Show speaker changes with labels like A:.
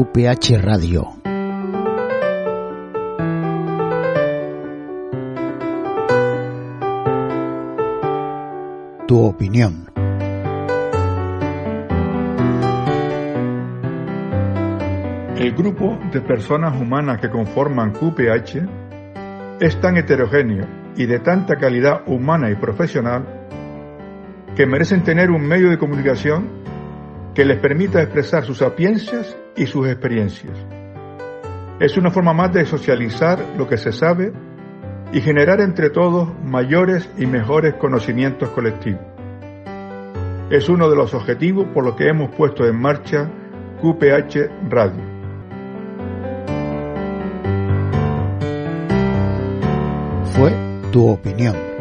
A: QPH Radio. Tu opinión.
B: El grupo de personas humanas que conforman QPH es tan heterogéneo y de tanta calidad humana y profesional que merecen tener un medio de comunicación que les permita expresar sus sapiencias y sus experiencias. Es una forma más de socializar lo que se sabe y generar entre todos mayores y mejores conocimientos colectivos. Es uno de los objetivos por los que hemos puesto en marcha QPH Radio.
A: Fue tu opinión.